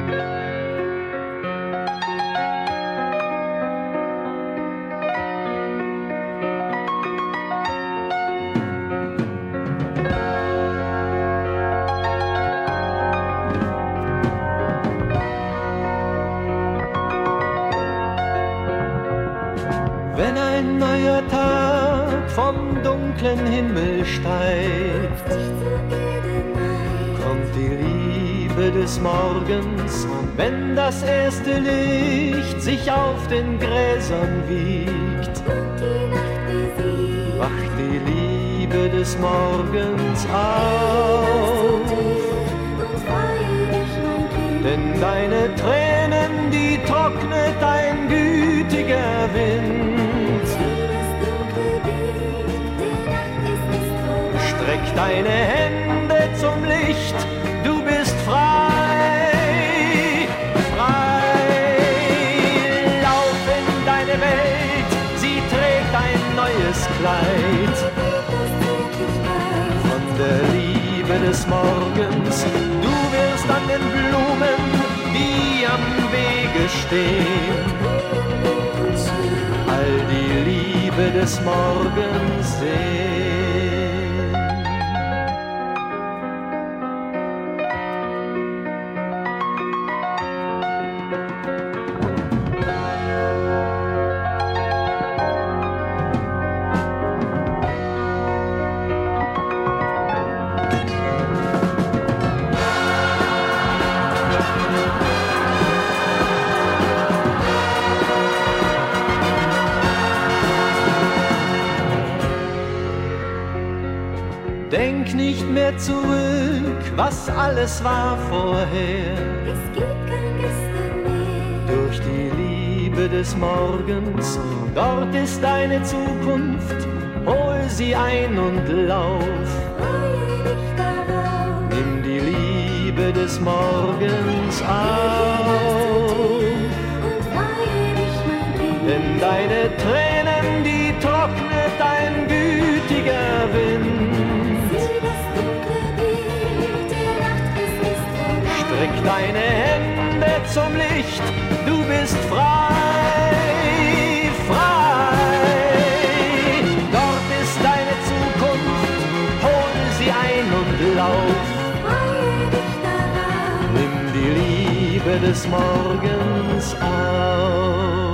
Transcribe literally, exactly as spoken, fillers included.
Wenn ein neuer Tag vom dunklen Himmel steigt, kommt die Liebe des Morgens, und wenn das erste Licht sich auf den Gräsern wiegt, wacht die Liebe des Morgens auf. Denn deine Tränen, die trocknet ein gütiger Wind. Streck deine Hände zum Licht, du bist frei, frei. Lauf in deine Welt, sie trägt ein neues Kleid. Von der Liebe des Morgens, du wirst an den Blumen, die am Wege stehen, all die Liebe des Morgens sehen. Denk nicht mehr zurück, was alles war vorher. Es gibt kein Gestern mehr. Durch die Liebe des Morgens, dort ist deine Zukunft. Hol sie ein und lauf. Freue dich darauf. Nimm die Liebe des Morgens auf. Und freue dich, mein Kind. Denn deine Tränen, die trocknet ein gütiger Wind. Streck deine Hände zum Licht, du bist frei, frei. Dort ist deine Zukunft, hol sie ein und lauf. Freue dich daran. Nimm die Liebe des Morgens auf.